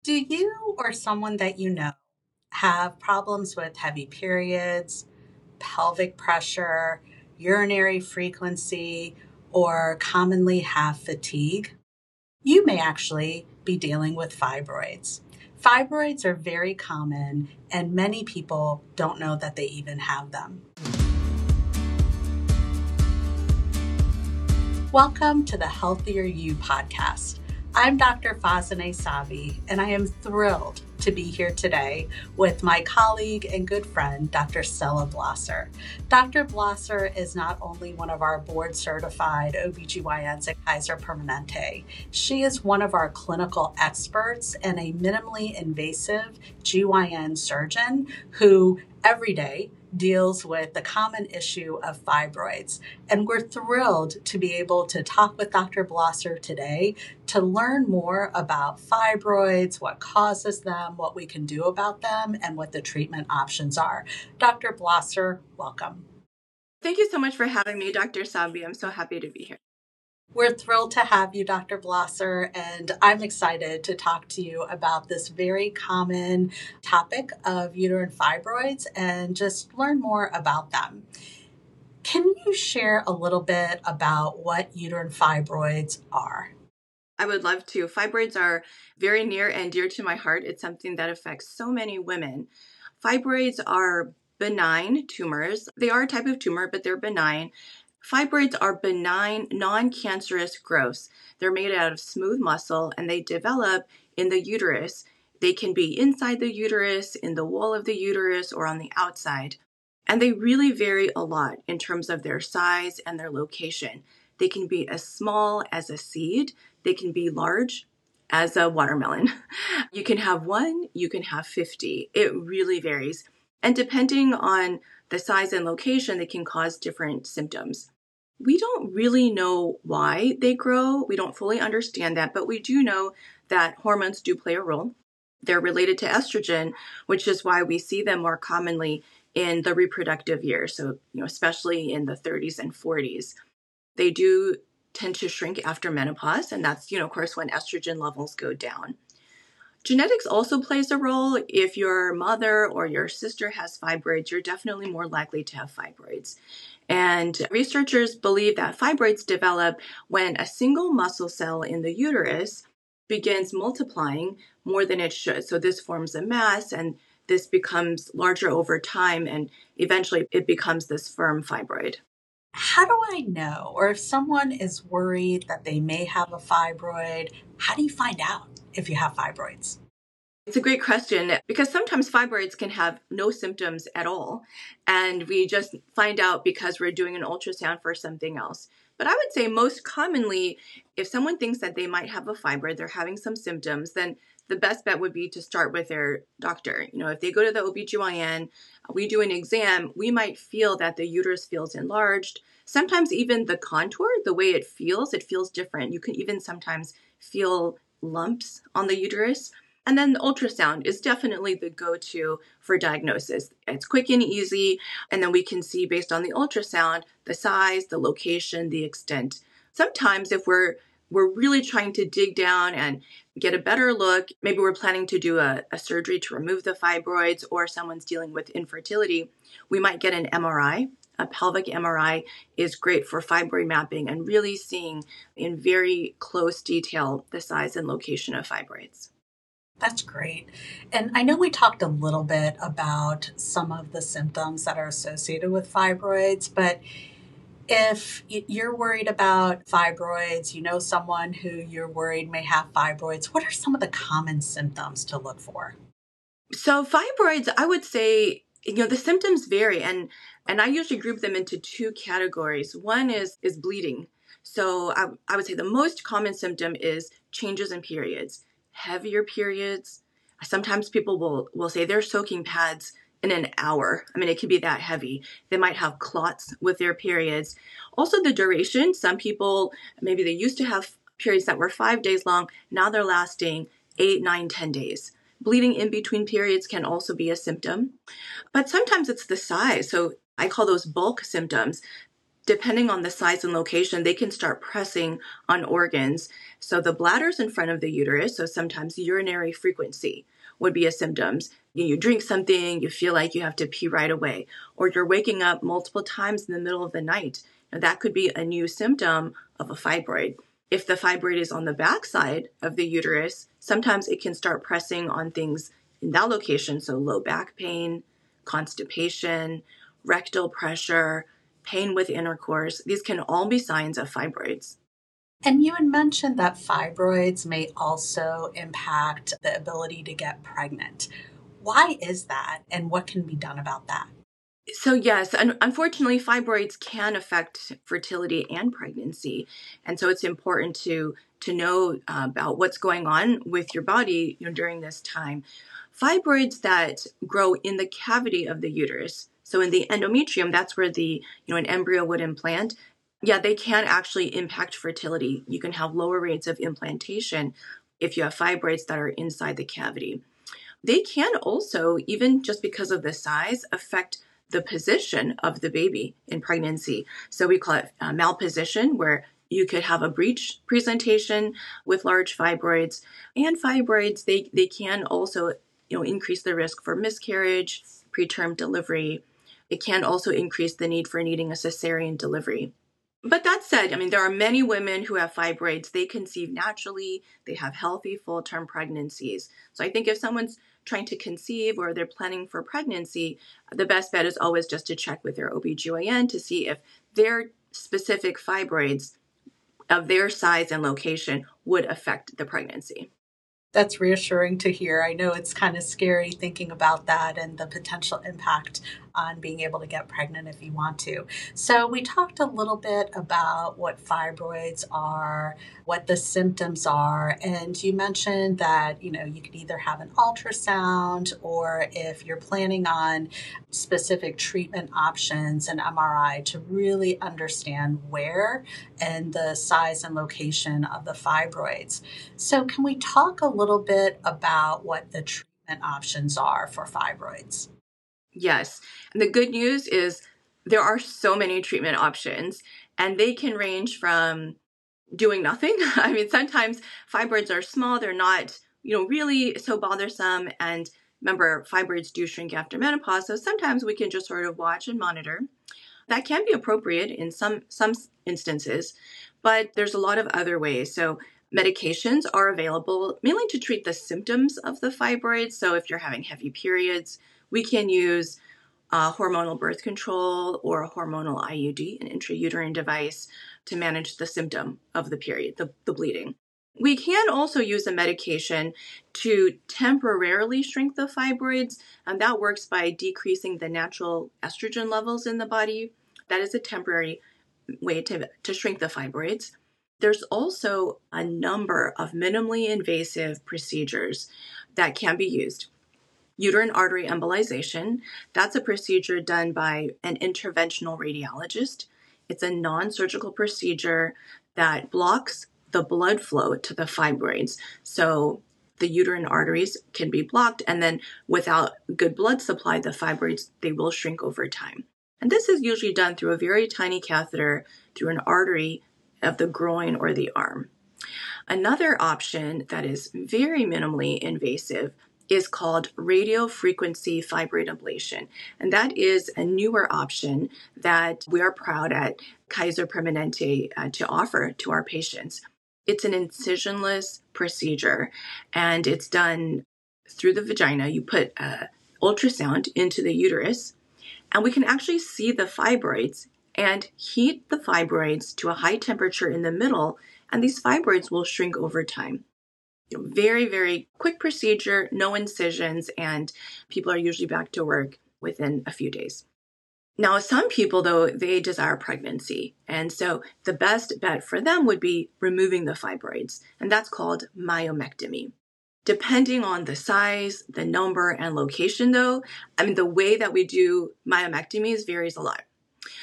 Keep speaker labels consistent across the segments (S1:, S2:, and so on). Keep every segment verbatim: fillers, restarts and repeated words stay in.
S1: Do you or someone that you know have problems with heavy periods, pelvic pressure, urinary frequency, or commonly have fatigue? You may actually be dealing with fibroids. Fibroids are very common, and many people don't know that they even have them. Welcome to the Healthier You podcast. I'm Doctor Fazane Savi, and I am thrilled to be here today with my colleague and good friend, Doctor Stella Blosser. Doctor Blosser is not only one of our board-certified O B G Y Ns at Kaiser Permanente, she is one of our clinical experts and a minimally invasive G Y N surgeon who every day deals with the common issue of fibroids. And we're thrilled to be able to talk with Doctor Blosser today to learn more about fibroids, what causes them, what we can do about them, and what the treatment options are. Doctor Blosser, welcome.
S2: Thank you so much for having me, Doctor Sabi. I'm so happy to be here.
S1: We're thrilled to have you, Doctor Blosser, and I'm excited to talk to you about this very common topic of uterine fibroids and just learn more about them. Can you share a little bit about what uterine fibroids are?
S2: I would love to. Fibroids are very near and dear to my heart. It's something that affects so many women. Fibroids are benign tumors. They are a type of tumor, but they're benign. Fibroids are benign, non-cancerous growths. They're made out of smooth muscle and they develop in the uterus. They can be inside the uterus, in the wall of the uterus, or on the outside. And they really vary a lot in terms of their size and their location. They can be as small as a seed. They can be large as a watermelon. You can have one, you can have fifty. It really varies. And depending on the size and location, they can cause different symptoms. We don't really know why they grow. We don't fully understand that, but we do know that hormones do play a role. They're related to estrogen, which is why we see them more commonly in the reproductive years. So, you know, especially in the thirties and forties. They do tend to shrink after menopause, and that's, you know, of course, when estrogen levels go down. Genetics also plays a role. If your mother or your sister has fibroids, you're definitely more likely to have fibroids. And researchers believe that fibroids develop when a single muscle cell in the uterus begins multiplying more than it should. So this forms a mass, and this becomes larger over time, and eventually it becomes this firm fibroid.
S1: How do I know, or if someone is worried that they may have a fibroid, how do you find out if you have fibroids?
S2: It's a great question because sometimes fibroids can have no symptoms at all, and we just find out because we're doing an ultrasound for something else. But I would say most commonly, if someone thinks that they might have a fibroid, they're having some symptoms, then the best bet would be to start with their doctor. You know, if they go to the O B G Y N, we do an exam, we might feel that the uterus feels enlarged. Sometimes even the contour, the way it feels, it feels different. You can even sometimes feel lumps on the uterus. And then the ultrasound is definitely the go-to for diagnosis. It's quick and easy, and then we can see based on the ultrasound, the size, the location, the extent. Sometimes if we're we're really trying to dig down and get a better look, maybe we're planning to do a, a surgery to remove the fibroids, or someone's dealing with infertility, we might get an M R I. A pelvic M R I is great for fibroid mapping and really seeing in very close detail the size and location of fibroids.
S1: That's great. And I know we talked a little bit about some of the symptoms that are associated with fibroids, but if you're worried about fibroids, you know someone who you're worried may have fibroids, what are some of the common symptoms to look for?
S2: So fibroids, I would say, you know, the symptoms vary, and and I usually group them into two categories. One is is bleeding. So I, I would say the most common symptom is changes in periods, heavier periods. Sometimes people will will say they're soaking pads in an hour. I mean, it can be that heavy. They might have clots with their periods. Also the duration. Some people, maybe they used to have periods that were five days long. Now they're lasting eight, nine, ten days. Bleeding in between periods can also be a symptom. But sometimes it's the size. So I call those bulk symptoms. Depending on the size and location, they can start pressing on organs. So the bladder's in front of the uterus, so sometimes urinary frequency would be a symptom. You, you drink something, you feel like you have to pee right away, or you're waking up multiple times in the middle of the night. Now, that could be a new symptom of a fibroid. If the fibroid is on the backside of the uterus, sometimes it can start pressing on things in that location, so low back pain, constipation, rectal pressure, pain with intercourse. These can all be signs of fibroids.
S1: And you had mentioned that fibroids may also impact the ability to get pregnant. Why is that, and what can be done about that?
S2: So yes, un- unfortunately, fibroids can affect fertility and pregnancy. And so it's important to, to know uh, about what's going on with your body, you know, during this time. Fibroids that grow in the cavity of the uterus, so in the endometrium, that's where the, you know, an embryo would implant. Yeah, they can actually impact fertility. You can have lower rates of implantation if you have fibroids that are inside the cavity. They can also, even just because of the size, affect the position of the baby in pregnancy. So we call it uh, malposition, where you could have a breech presentation with large fibroids. And fibroids, they, they can also, you know, increase the risk for miscarriage, preterm delivery. It can also increase the need for needing a cesarean delivery. But that said, I mean, there are many women who have fibroids. They conceive naturally. They have healthy full-term pregnancies. So I think if someone's trying to conceive or they're planning for pregnancy, the best bet is always just to check with their O B G Y N to see if their specific fibroids of their size and location would affect the pregnancy.
S1: That's reassuring to hear. I know it's kind of scary thinking about that and the potential impact on being able to get pregnant if you want to. So we talked a little bit about what fibroids are, what the symptoms are, and you mentioned that, you know, you could either have an ultrasound, or if you're planning on specific treatment options, an M R I, to really understand where and the size and location of the fibroids. So can we talk a little bit about what the treatment options are for fibroids?
S2: Yes. And the good news is there are so many treatment options, and they can range from doing nothing. I mean, sometimes fibroids are small, they're not, you know, really so bothersome. And remember, fibroids do shrink after menopause. So sometimes we can just sort of watch and monitor. That can be appropriate in some, some instances, but there's a lot of other ways. So medications are available mainly to treat the symptoms of the fibroids. So if you're having heavy periods, we can use uh, hormonal birth control or a hormonal I U D, an intrauterine device, to manage the symptom of the period, the, the bleeding. We can also use a medication to temporarily shrink the fibroids, and that works by decreasing the natural estrogen levels in the body. That is a temporary way to, to shrink the fibroids. There's also a number of minimally invasive procedures that can be used. Uterine artery embolization, that's a procedure done by an interventional radiologist. It's a non-surgical procedure that blocks the blood flow to the fibroids. So the uterine arteries can be blocked, and then without good blood supply, the fibroids, they will shrink over time. And this is usually done through a very tiny catheter through an artery of the groin or the arm. Another option that is very minimally invasive is called radiofrequency fibroid ablation. And that is a newer option that we are proud at Kaiser Permanente uh, to offer to our patients. It's an incisionless procedure, and it's done through the vagina. You put uh, ultrasound into the uterus, and we can actually see the fibroids and heat the fibroids to a high temperature in the middle, and these fibroids will shrink over time. You know, very, very quick procedure, no incisions, and people are usually back to work within a few days. Now, some people, though, they desire pregnancy. And so the best bet for them would be removing the fibroids, and that's called myomectomy. Depending on the size, the number, and location, though, I mean, the way that we do myomectomies varies a lot.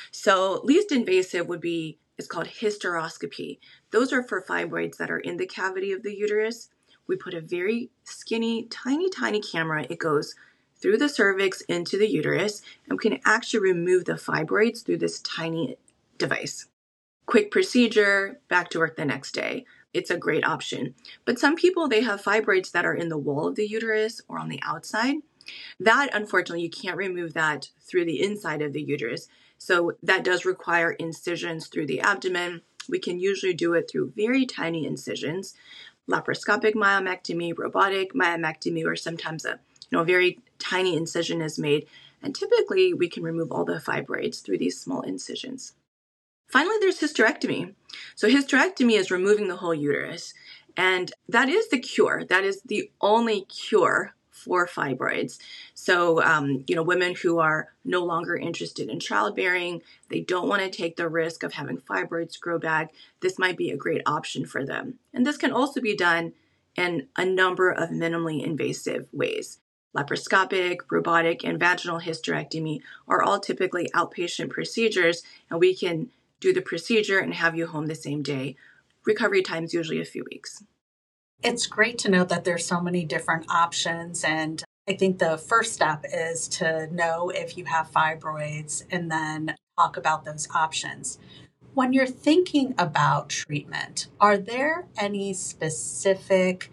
S2: So least invasive would be, it's called hysteroscopy. Those are for fibroids that are in the cavity of the uterus. We put a very skinny, tiny, tiny camera. It goes through the cervix into the uterus, and we can actually remove the fibroids through this tiny device. Quick procedure, back to work the next day. It's a great option. But some people, they have fibroids that are in the wall of the uterus or on the outside. That, unfortunately, you can't remove that through the inside of the uterus. So that does require incisions through the abdomen. We can usually do it through very tiny incisions, laparoscopic myomectomy, robotic myomectomy, or sometimes a you know very tiny incision is made. And typically, we can remove all the fibroids through these small incisions. Finally, there's hysterectomy. So hysterectomy is removing the whole uterus. And that is the cure. That is the only cure for fibroids. So, um, you know, women who are no longer interested in childbearing, they don't want to take the risk of having fibroids grow back, this might be a great option for them. And this can also be done in a number of minimally invasive ways. Laparoscopic, robotic, and vaginal hysterectomy are all typically outpatient procedures, and we can do the procedure and have you home the same day. Recovery time is usually a few weeks.
S1: It's great to know that there's so many different options. And I think the first step is to know if you have fibroids and then talk about those options. When you're thinking about treatment, are there any specific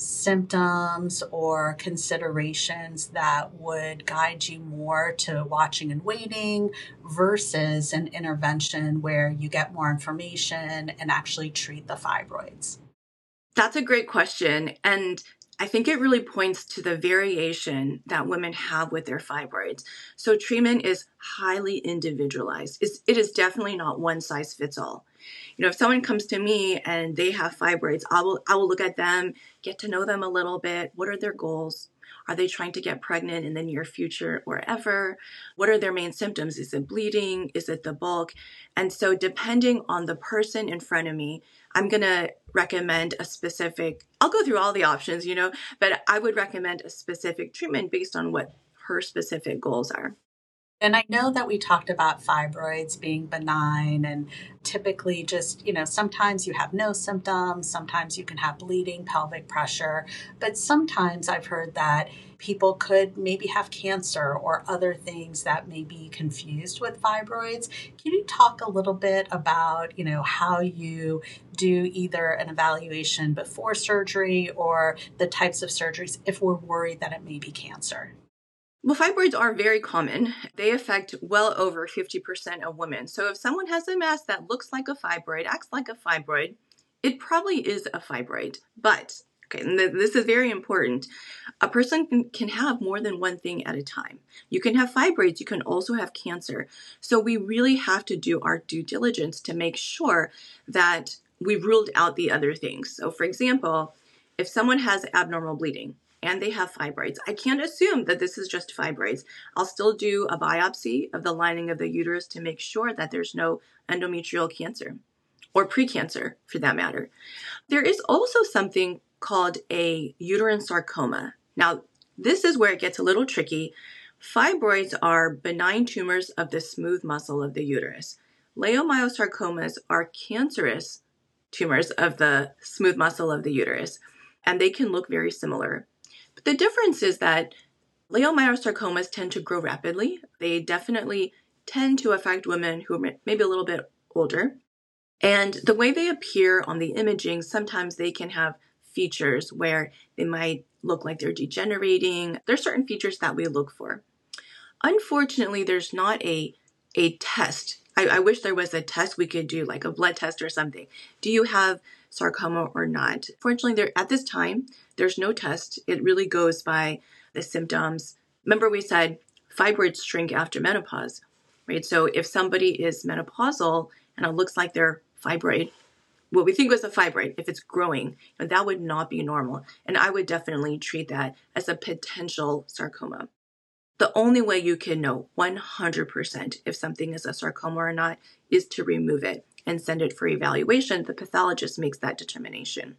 S1: symptoms or considerations that would guide you more to watching and waiting versus an intervention where you get more information and actually treat the fibroids?
S2: That's a great question. And I think it really points to the variation that women have with their fibroids. So treatment is highly individualized. It's, it is definitely not one size fits all. You know, if someone comes to me and they have fibroids, I will I will look at them, get to know them a little bit. What are their goals? Are they trying to get pregnant in the near future or ever? What are their main symptoms? Is it bleeding? Is it the bulk? And so depending on the person in front of me, I'm going to recommend a specific, I'll go through all the options, you know, but I would recommend a specific treatment based on what her specific goals are.
S1: And I know that we talked about fibroids being benign and typically just, you know, sometimes you have no symptoms, sometimes you can have bleeding, pelvic pressure, but sometimes I've heard that people could maybe have cancer or other things that may be confused with fibroids. Can you talk a little bit about, you know, how you do either an evaluation before surgery or the types of surgeries if we're worried that it may be cancer?
S2: Well, fibroids are very common. They affect well over fifty percent of women. So if someone has a mass that looks like a fibroid, acts like a fibroid, it probably is a fibroid. But, okay, and th- this is very important. A person can, can have more than one thing at a time. You can have fibroids. You can also have cancer. So we really have to do our due diligence to make sure that we've ruled out the other things. So for example, if someone has abnormal bleeding, and they have fibroids, I can't assume that this is just fibroids. I'll still do a biopsy of the lining of the uterus to make sure that there's no endometrial cancer or precancer for that matter. There is also something called a uterine sarcoma. Now, this is where it gets a little tricky. Fibroids are benign tumors of the smooth muscle of the uterus. Leiomyosarcomas are cancerous tumors of the smooth muscle of the uterus, and they can look very similar. But the difference is that leiomyosarcomas tend to grow rapidly. They definitely tend to affect women who are maybe a little bit older. And the way they appear on the imaging, sometimes they can have features where they might look like they're degenerating. There's certain features that we look for. Unfortunately, there's not a, a test. I, I wish there was a test we could do, like a blood test or something. Do you have sarcoma or not? Fortunately, there at this time, there's no test. It really goes by the symptoms. Remember we said fibroids shrink after menopause, right? So if somebody is menopausal and it looks like they're fibroid, what we think was a fibroid, if it's growing, that would not be normal. And I would definitely treat that as a potential sarcoma. The only way you can know one hundred percent if something is a sarcoma or not is to remove it and send it for evaluation. The pathologist makes that determination.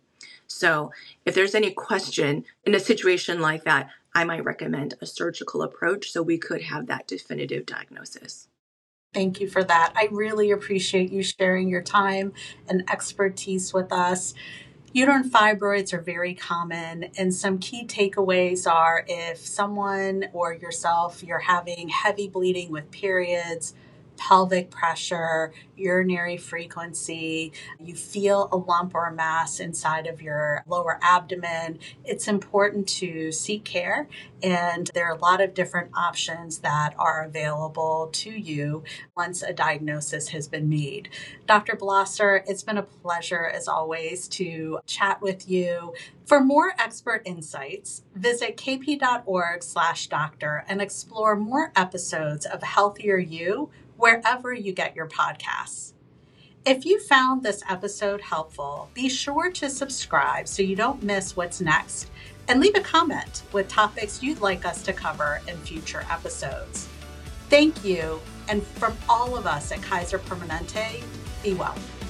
S2: So if there's any question in a situation like that, I might recommend a surgical approach so we could have that definitive diagnosis.
S1: Thank you for that. I really appreciate you sharing your time and expertise with us. Uterine fibroids are very common, and some key takeaways are if someone or yourself, you're having heavy bleeding with periods, pelvic pressure, urinary frequency, you feel a lump or a mass inside of your lower abdomen, it's important to seek care. And there are a lot of different options that are available to you once a diagnosis has been made. Doctor Blosser, it's been a pleasure as always to chat with you. For more expert insights, visit kp.org slash doctor and explore more episodes of Healthier You wherever you get your podcasts. If you found this episode helpful, be sure to subscribe so you don't miss what's next, and leave a comment with topics you'd like us to cover in future episodes. Thank you, and from all of us at Kaiser Permanente, be well.